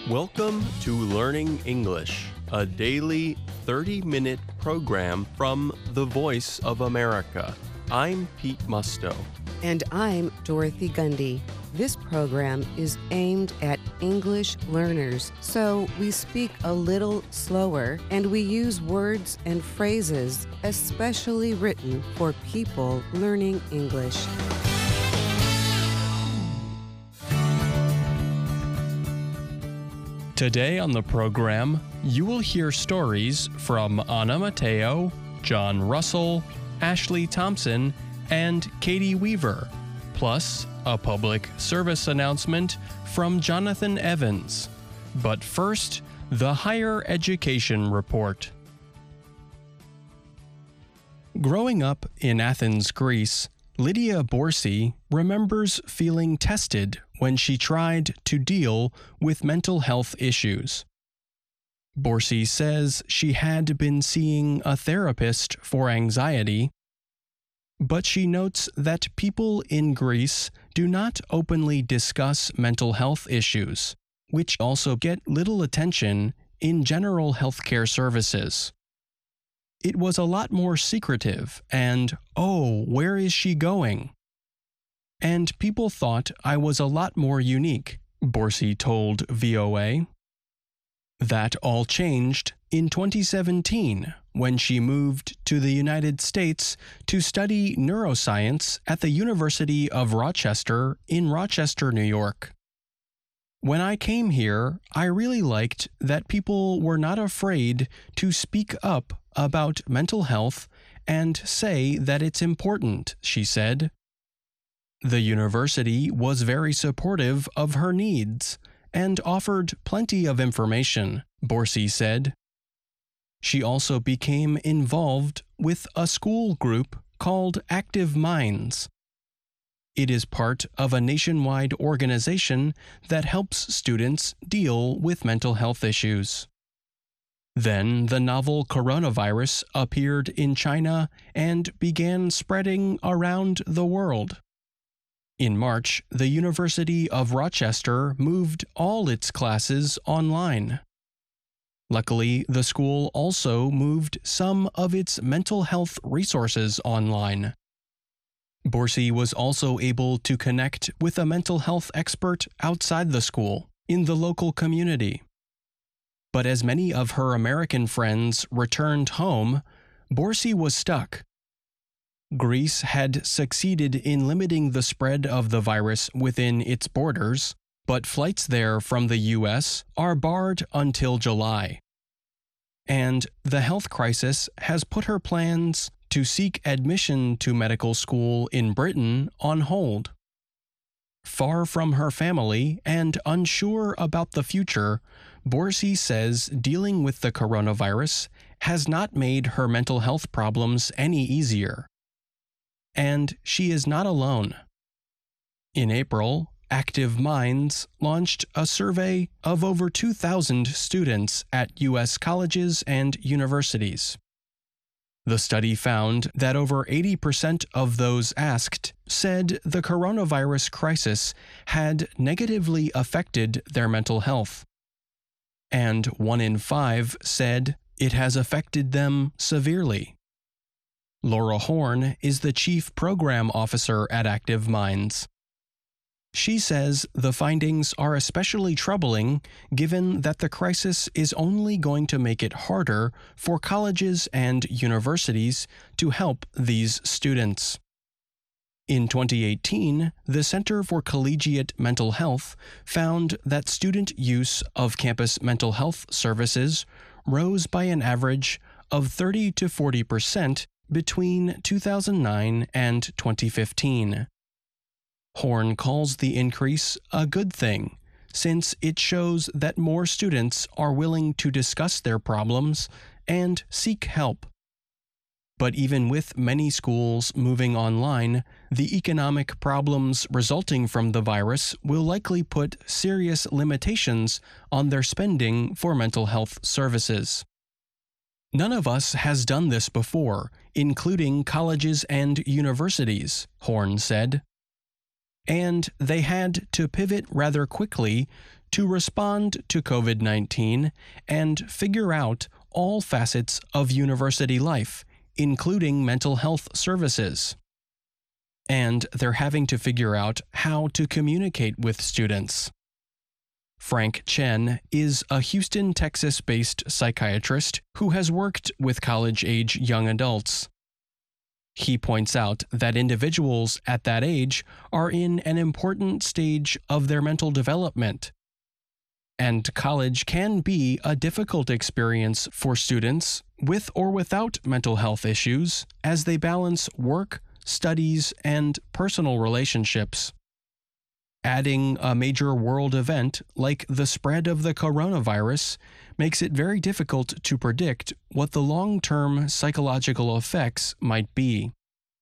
Welcome to Learning English, a daily 30-minute program from the Voice of America. I'm Pete Musto. And I'm Dorothy Gundy. This program is aimed at English learners, so we speak a little slower and we use words and phrases especially written for people learning English. Today on the program, you will hear stories from Anna Mateo, John Russell, Ashley Thompson, and Katie Weaver, plus a public service announcement from Jonathan Evans. But first, the Higher Education Report. Growing up in Athens, Greece, Lydia Borsi remembers feeling tested when she tried to deal with mental health issues. Borsi says she had been seeing a therapist for anxiety, but she notes that people in Greece do not openly discuss mental health issues, which also get little attention in general healthcare services. It was a lot more secretive and, oh, where is she going? And people thought I was a lot more unique, Borsi told VOA. That all changed in 2017 when she moved to the United States to study neuroscience at the University of Rochester in Rochester, New York. When I came here, I really liked that people were not afraid to speak up about mental health and say that it's important, she said. The university was very supportive of her needs and offered plenty of information, Borsi said. She also became involved with a school group called Active Minds. It is part of a nationwide organization that helps students deal with mental health issues. Then the novel coronavirus appeared in China and began spreading around the world. In March, the University of Rochester moved all its classes online. Luckily, the school also moved some of its mental health resources online. Borsi was also able to connect with a mental health expert outside the school, in the local community. But as many of her American friends returned home, Borsi was stuck. Greece had succeeded in limiting the spread of the virus within its borders, but flights there from the U.S. are barred until July. And the health crisis has put her plans to seek admission to medical school in Britain on hold. Far from her family and unsure about the future, Borsi says dealing with the coronavirus has not made her mental health problems any easier. And she is not alone. In April, Active Minds launched a survey of over 2,000 students at U.S. colleges and universities. The study found that over 80% of those asked said the coronavirus crisis had negatively affected their mental health. And 1 in 5 said it has affected them severely. Laura Horn is the Chief Program Officer at Active Minds. She says the findings are especially troubling given that the crisis is only going to make it harder for colleges and universities to help these students. In 2018, the Center for Collegiate Mental Health found that student use of campus mental health services rose by an average of 30 to 40% between 2009 and 2015. Horn calls the increase a good thing, since it shows that more students are willing to discuss their problems and seek help. But even with many schools moving online, the economic problems resulting from the virus will likely put serious limitations on their spending for mental health services. None of us has done this before, including colleges and universities, Horn said. and they had to pivot rather quickly to respond to COVID-19 and figure out all facets of university life, including mental health services. And they're having to figure out how to communicate with students. Frank Chen is a Houston, Texas-based psychiatrist who has worked with college-age young adults. He points out that individuals at that age are in an important stage of their mental development, and college can be a difficult experience for students with or without mental health issues as they balance work, studies, and personal relationships. Adding a major world event like the spread of the coronavirus makes it very difficult to predict what the long-term psychological effects might be.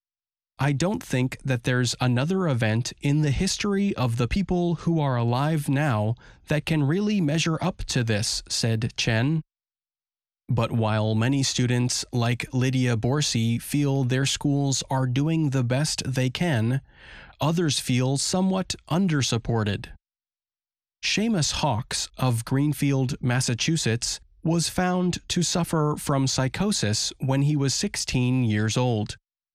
I don't think that there's another event in the history of the people who are alive now that can really measure up to this, said Chen. But while many students like Lydia Borsey feel their schools are doing the best they can, others feel somewhat undersupported. Seamus Hawks of Greenfield, Massachusetts, was found to suffer from psychosis when he was 16 years old.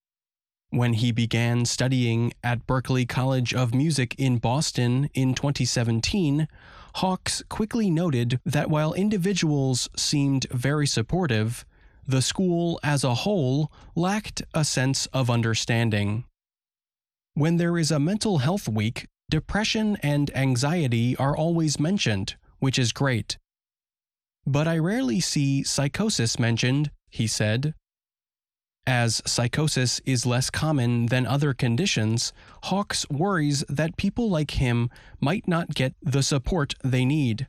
When he began studying at Berklee College of Music in Boston in 2017, Hawks quickly noted that while individuals seemed very supportive, the school as a whole lacked a sense of understanding. When there is a mental health week, depression and anxiety are always mentioned, which is great. But I rarely see psychosis mentioned, he said. As psychosis is less common than other conditions, Hawks worries that people like him might not get the support they need.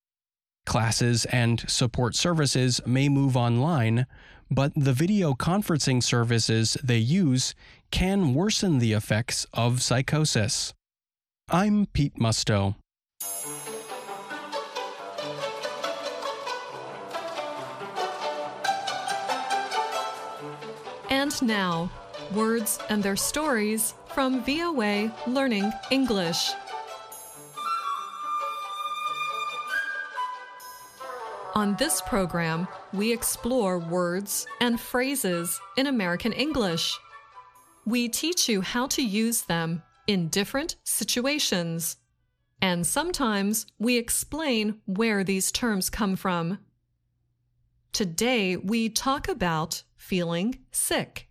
Classes and support services may move online, but the video conferencing services they use can worsen the effects of psychosis. I'm Pete Musto. And now, words and their stories from VOA Learning English. On this program, we explore words and phrases in American English. We teach you how to use them in different situations. And sometimes we explain where these terms come from. Today, we talk about feeling sick.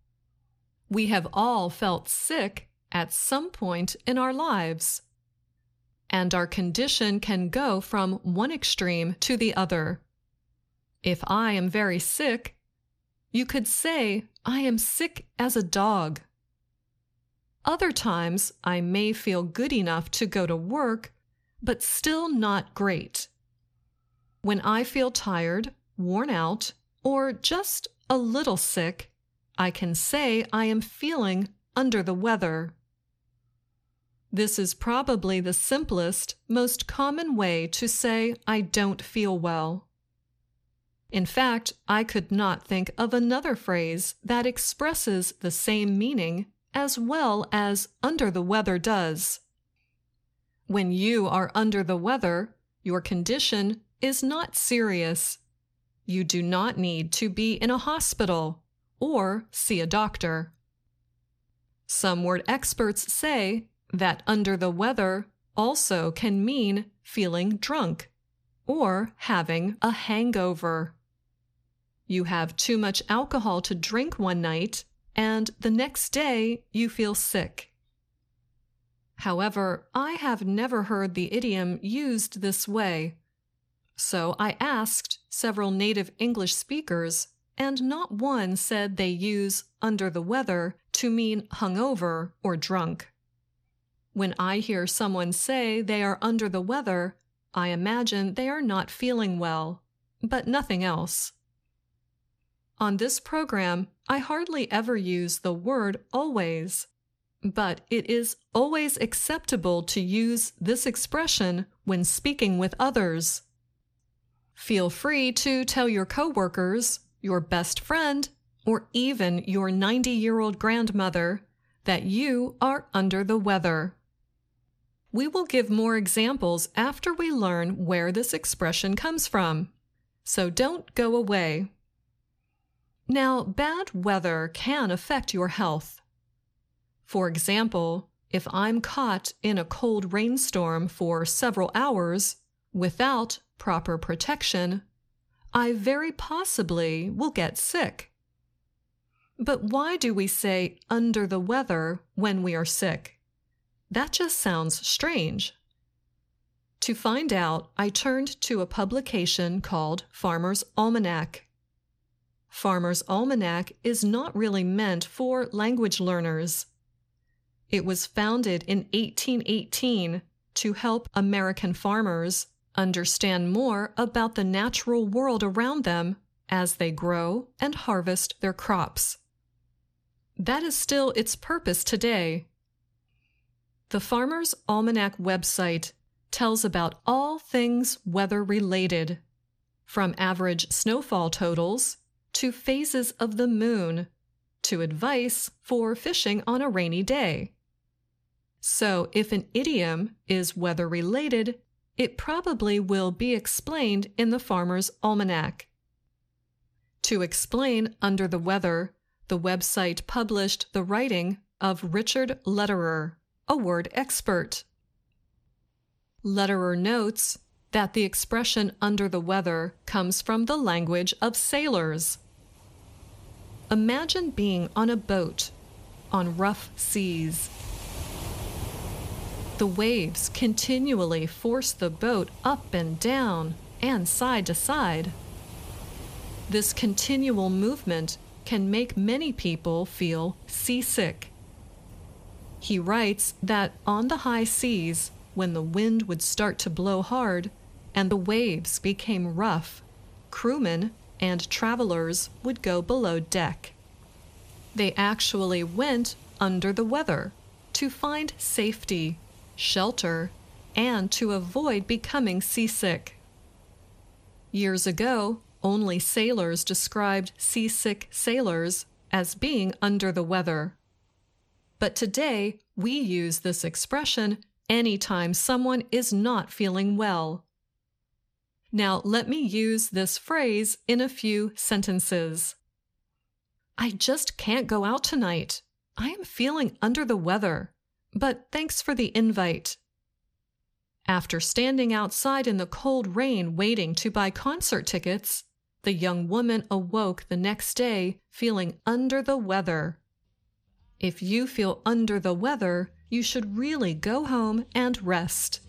We have all felt sick at some point in our lives. And our condition can go from one extreme to the other. If I am very sick, you could say I am sick as a dog. Other times, I may feel good enough to go to work, but still not great. When I feel tired, worn out, or just a little sick, I can say I am feeling under the weather. This is probably the simplest, most common way to say I don't feel well. In fact, I could not think of another phrase that expresses the same meaning as well as under the weather does. When you are under the weather, your condition is not serious. You do not need to be in a hospital or see a doctor. Some word experts say that under the weather also can mean feeling drunk or having a hangover. You have too much alcohol to drink one night, and the next day you feel sick. However, I have never heard the idiom used this way. So I asked several native English speakers, and not one said they use under the weather to mean hungover or drunk. When I hear someone say they are under the weather, I imagine they are not feeling well, but nothing else. On this program, I hardly ever use the word always, but it is always acceptable to use this expression when speaking with others. Feel free to tell your coworkers, your best friend, or even your 90-year-old grandmother that you are under the weather. We will give more examples after we learn where this expression comes from. So don't go away. Now, bad weather can affect your health. For example, if I'm caught in a cold rainstorm for several hours without proper protection, I very possibly will get sick. But why do we say under the weather when we are sick? That just sounds strange. To find out, I turned to a publication called Farmer's Almanac. Farmer's Almanac is not really meant for language learners. It was founded in 1818 to help American farmers understand more about the natural world around them as they grow and harvest their crops. That is still its purpose today. The Farmer's Almanac website tells about all things weather-related, from average snowfall totals to phases of the moon to advice for fishing on a rainy day. So if an idiom is weather-related, it probably will be explained in the Farmer's Almanac. To explain under the weather, the website published the writing of Richard Lederer, a word expert. Lederer notes that the expression under the weather comes from the language of sailors. Imagine being on a boat on rough seas. The waves continually force the boat up and down and side to side. This continual movement can make many people feel seasick. He writes that on the high seas, when the wind would start to blow hard and the waves became rough, crewmen and travelers would go below deck. They actually went under the weather to find safety, shelter, and to avoid becoming seasick. Years ago, only sailors described seasick sailors as being under the weather. But today, we use this expression anytime someone is not feeling well. Now, let me use this phrase in a few sentences. I just can't go out tonight. I am feeling under the weather, but thanks for the invite. After standing outside in the cold rain waiting to buy concert tickets, the young woman awoke the next day feeling under the weather. If you feel under the weather, you should really go home and rest.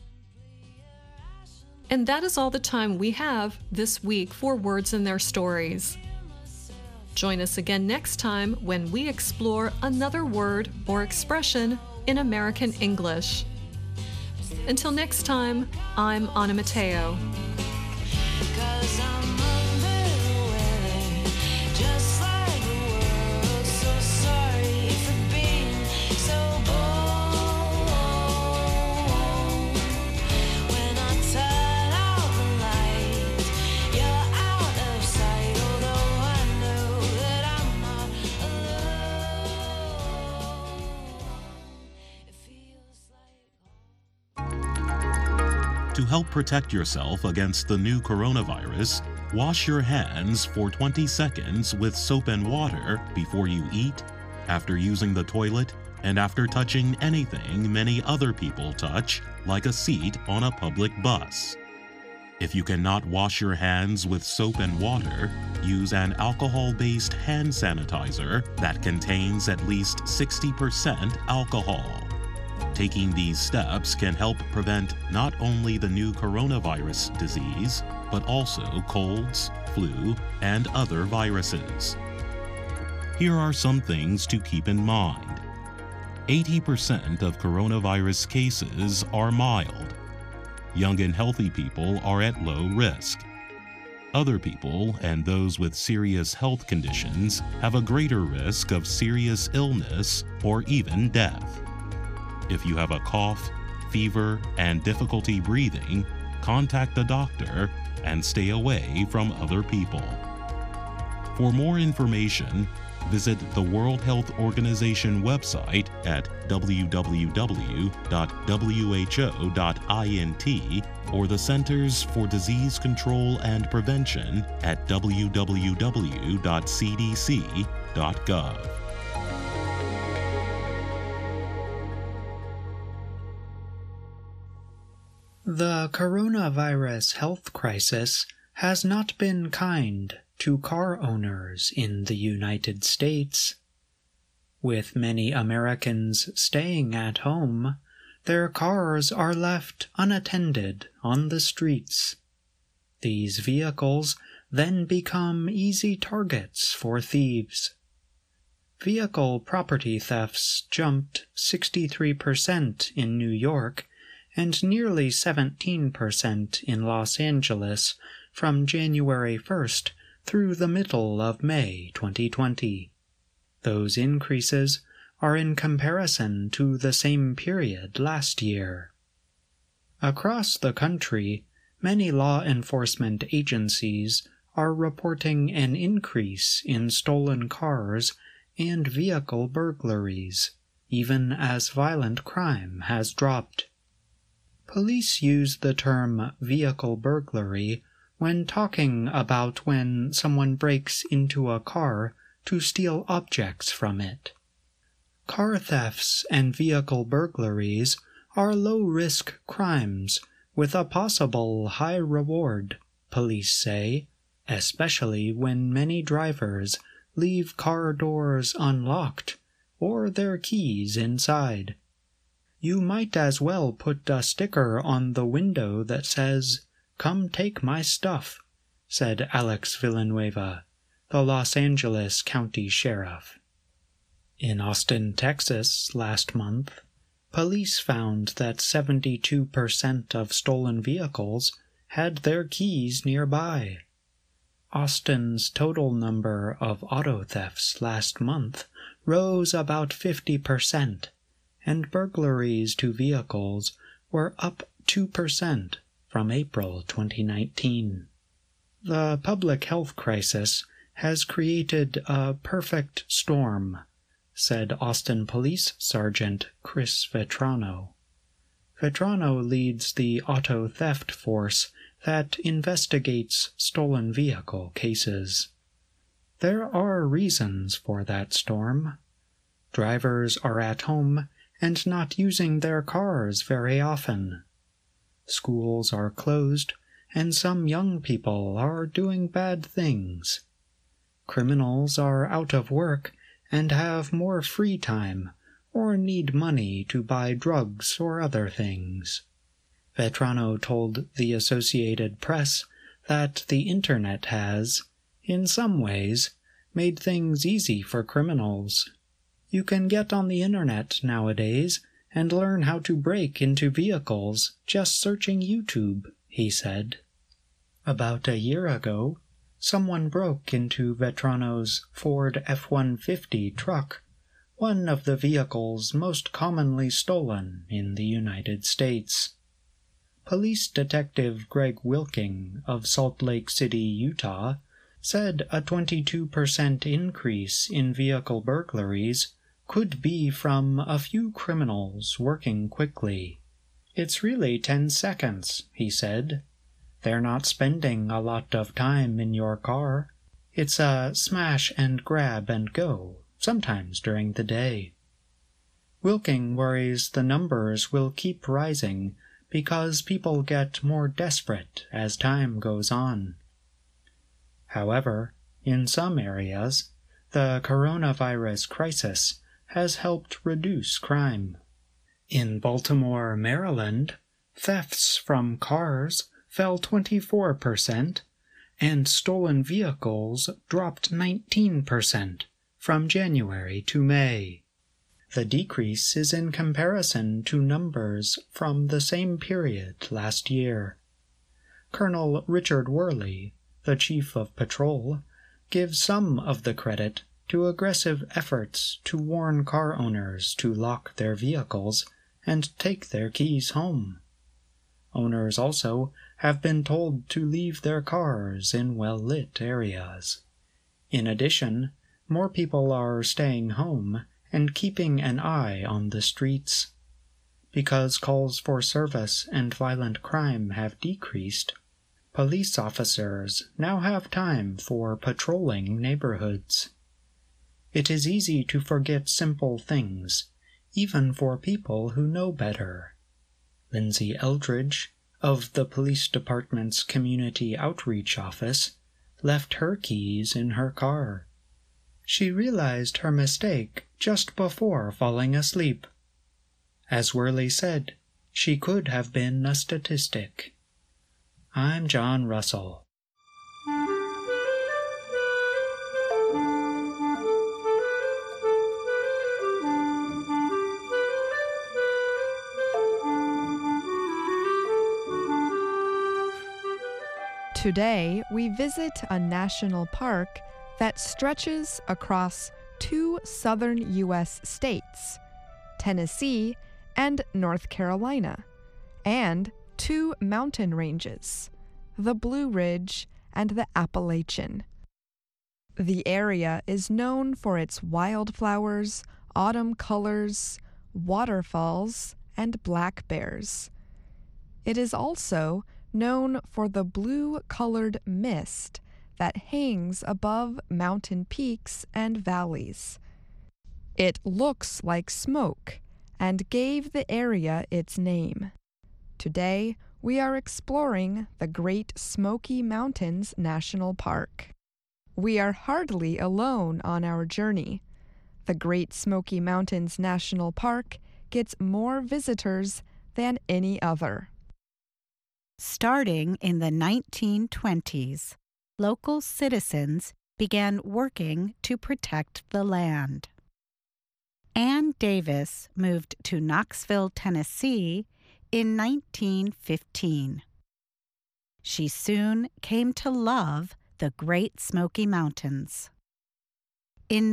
And that is all the time we have this week for Words and Their Stories. Join us again next time when we explore another word or expression in American English. Until next time, I'm Anna Mateo. To help protect yourself against the new coronavirus, wash your hands for 20 seconds with soap and water before you eat, after using the toilet, and after touching anything many other people touch, like a seat on a public bus. If you cannot wash your hands with soap and water, use an alcohol-based hand sanitizer that contains at least 60% alcohol. Taking these steps can help prevent not only the new coronavirus disease, but also colds, flu, and other viruses. Here are some things to keep in mind. 80% of coronavirus cases are mild. Young and healthy people are at low risk. Other people and those with serious health conditions have a greater risk of serious illness or even death. If you have a cough, fever, and difficulty breathing, contact the doctor and stay away from other people. For more information, visit the World Health Organization website at www.who.int or the Centers for Disease Control and Prevention at www.cdc.gov. The coronavirus health crisis has not been kind to car owners in the United States. With many Americans staying at home, their cars are left unattended on the streets. These vehicles then become easy targets for thieves. Vehicle property thefts jumped 63% in New York and nearly 17% in Los Angeles from January 1st through the middle of May 2020. Those increases are in comparison to the same period last year. Across the country, many law enforcement agencies are reporting an increase in stolen cars and vehicle burglaries, even as violent crime has dropped. Police use the term vehicle burglary when talking about when someone breaks into a car to steal objects from it. Car thefts and vehicle burglaries are low-risk crimes with a possible high reward, police say, especially when many drivers leave car doors unlocked or their keys inside. You might as well put a sticker on the window that says, "Come take my stuff," said Alex Villanueva, the Los Angeles County Sheriff. In Austin, Texas, last month, police found that 72% of stolen vehicles had their keys nearby. Austin's total number of auto thefts last month rose about 50%, and burglaries to vehicles were up 2% from April 2019. The public health crisis has created a perfect storm, said Austin Police Sergeant Chris Vetrano. Vetrano leads the auto theft force that investigates stolen vehicle cases. There are reasons for that storm. Drivers are at home and not using their cars very often. Schools are closed, and some young people are doing bad things. Criminals are out of work and have more free time or need money to buy drugs or other things. Vetrano told the Associated Press that the Internet has, in some ways, made things easy for criminals. You can get on the Internet nowadays and learn how to break into vehicles just searching YouTube, he said. About a year ago, someone broke into Vetrano's Ford F-150 truck, one of the vehicles most commonly stolen in the United States. Police Detective Greg Wilking of Salt Lake City, Utah, said a 22% increase in vehicle burglaries could be from a few criminals working quickly. "It's really 10 seconds, he said. They're not spending a lot of time in your car. It's a smash and grab and go, sometimes during the day. Wilking worries the numbers will keep rising because people get more desperate as time goes on. However, in some areas, the coronavirus crisis has helped reduce crime. In Baltimore, Maryland, thefts from cars fell 24%, and stolen vehicles dropped 19% from January to May. The decrease is in comparison to numbers from the same period last year. Colonel Richard Worley, the chief of patrol, gives some of the credit to aggressive efforts to warn car owners to lock their vehicles and take their keys home. Owners also have been told to leave their cars in well-lit areas. In addition, more people are staying home and keeping an eye on the streets. Because calls for service and violent crime have decreased, police officers now have time for patrolling neighborhoods. It is easy to forget simple things, even for people who know better. Lindsay Eldridge, of the police department's Community Outreach Office, left her keys in her car. She realized her mistake just before falling asleep. As Worley said, she could have been a statistic. I'm John Russell. Today, we visit a national park that stretches across 2 southern U.S. states, Tennessee and North Carolina, and 2 mountain ranges, the Blue Ridge and the Appalachian. The area is known for its wildflowers, autumn colors, waterfalls, and black bears. It is also known for the blue-colored mist that hangs above mountain peaks and valleys. It looks like smoke and gave the area its name. Today, we are exploring the Great Smoky Mountains National Park. We are hardly alone on our journey. The Great Smoky Mountains National Park gets more visitors than any other. Starting in the 1920s, local citizens began working to protect the land. Ann Davis moved to Knoxville, Tennessee in 1915. She soon came to love the Great Smoky Mountains. In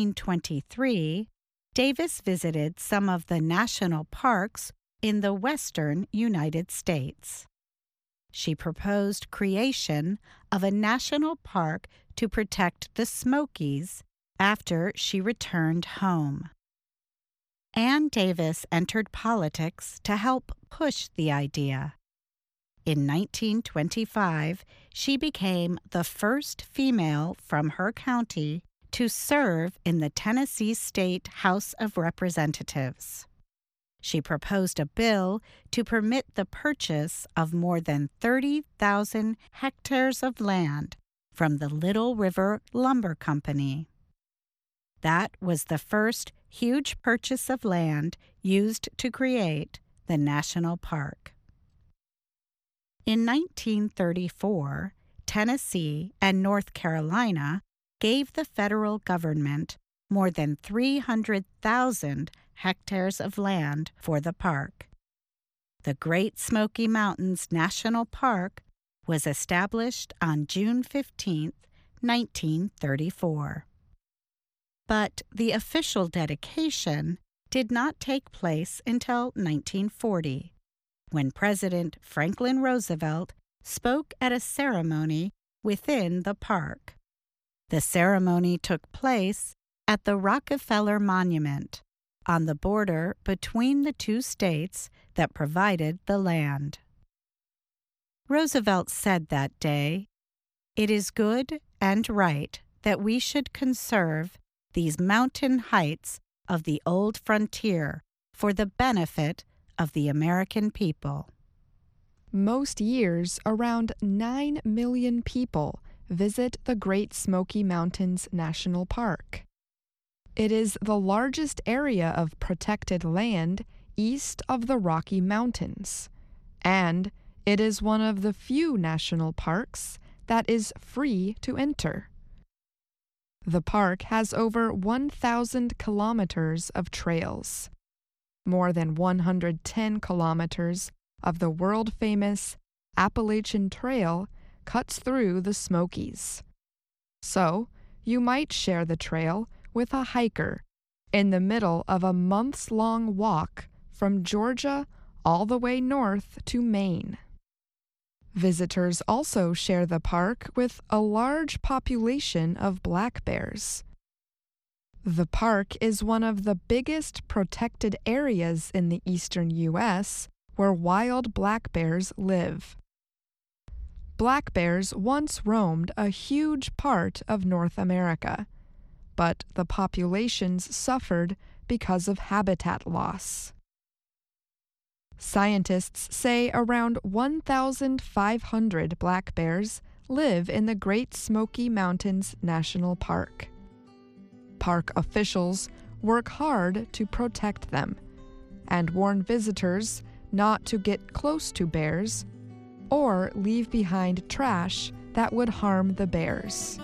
1923, Davis visited some of the national parks in the western United States. She proposed creation of a national park to protect the Smokies after she returned home. Ann Davis entered politics to help push the idea. In 1925, she became the first female from her county to serve in the Tennessee State House of Representatives. She proposed a bill to permit the purchase of more than 30,000 hectares of land from the Little River Lumber Company. That was the first huge purchase of land used to create the national park. In 1934, Tennessee and North Carolina gave the federal government more than 300,000 hectares of land for the park. The Great Smoky Mountains National Park was established on June 15, 1934. But the official dedication did not take place until 1940, when President Franklin Roosevelt spoke at a ceremony within the park. The ceremony took place at the Rockefeller Monument, on the border between the 2 states that provided the land. Roosevelt said that day, "It is good and right that we should conserve these mountain heights of the old frontier for the benefit of the American people." Most years, around 9 million people visit the Great Smoky Mountains National Park. It is the largest area of protected land east of the Rocky Mountains, and it is one of the few national parks that is free to enter. The park has over 1,000 kilometers of trails. More than 110 kilometers of the world-famous Appalachian Trail cuts through the Smokies. So, you might share the trail with a hiker in the middle of a months-long walk from Georgia all the way north to Maine. Visitors also share the park with a large population of black bears. The park is one of the biggest protected areas in the eastern U.S. where wild black bears live. Black bears once roamed a huge part of North America, but the populations suffered because of habitat loss. Scientists say around 1,500 black bears live in the Great Smoky Mountains National Park. Park officials work hard to protect them and warn visitors not to get close to bears or leave behind trash that would harm the bears.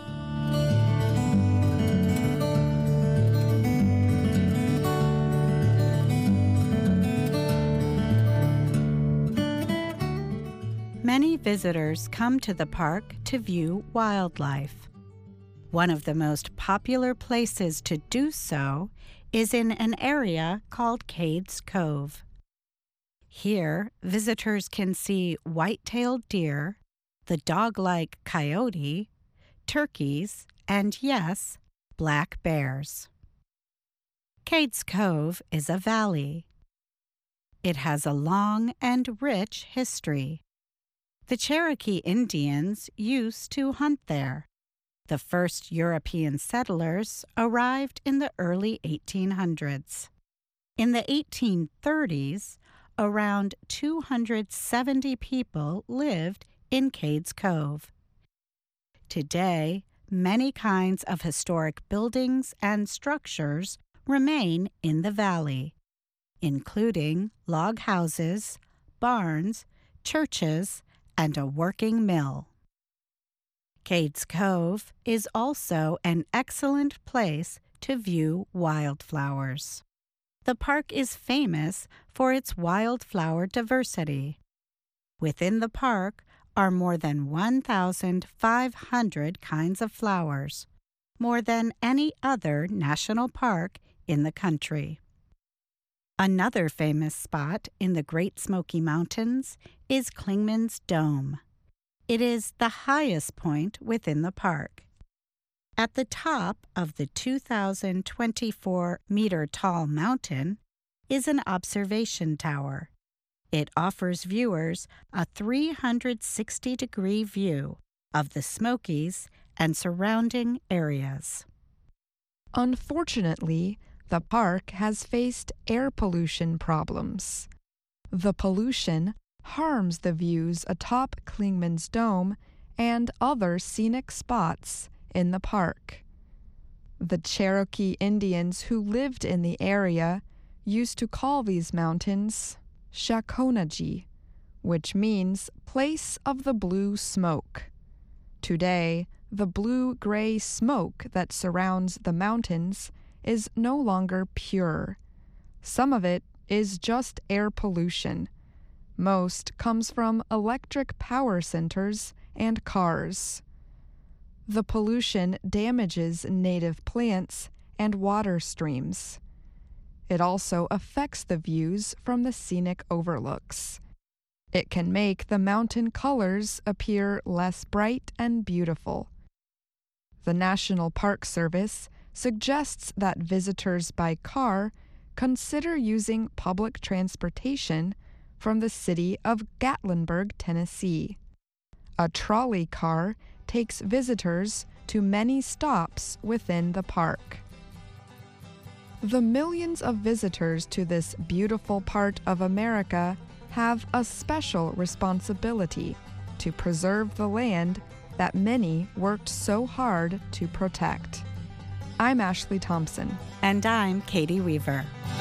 Many visitors come to the park to view wildlife. One of the most popular places to do so is in an area called Cades Cove. Here, visitors can see white-tailed deer, the dog-like coyote, turkeys, and yes, black bears. Cades Cove is a valley. It has a long and rich history. The Cherokee Indians used to hunt there. The first European settlers arrived in the early 1800s. In the 1830s, around 270 people lived in Cades Cove. Today, many kinds of historic buildings and structures remain in the valley, including log houses, barns, churches, and a working mill. Cades Cove is also an excellent place to view wildflowers. The park is famous for its wildflower diversity. Within the park are more than 1,500 kinds of flowers, more than any other national park in the country. Another famous spot in the Great Smoky Mountains is Clingman's Dome. It is the highest point within the park. At the top of the 2,024-meter-tall mountain is an observation tower. It offers viewers a 360-degree view of the Smokies and surrounding areas. Unfortunately, the park has faced air pollution problems. The pollution harms the views atop Clingman's Dome and other scenic spots in the park. The Cherokee Indians who lived in the area used to call these mountains Shakonajee, which means place of the blue smoke. Today, the blue-gray smoke that surrounds the mountains is no longer pure. Some of it is just air pollution. Most comes from electric power centers and cars. The pollution damages native plants and water streams. It also affects the views from the scenic overlooks. It can make the mountain colors appear less bright and beautiful. The National Park Service suggests that visitors by car consider using public transportation from the city of Gatlinburg, Tennessee. A trolley car takes visitors to many stops within the park. The millions of visitors to this beautiful part of America have a special responsibility to preserve the land that many worked so hard to protect. I'm Ashley Thompson. And I'm Katie Weaver.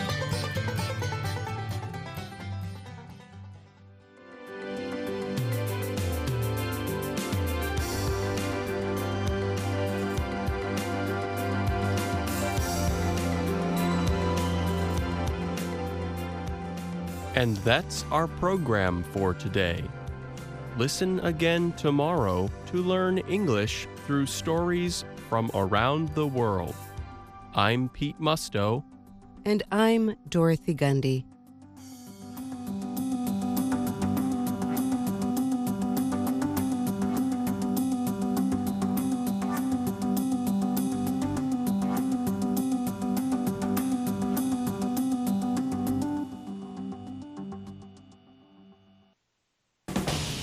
And that's our program for today. Listen again tomorrow to learn English through stories from around the world. I'm Pete Musto. And I'm Dorothy Gundy.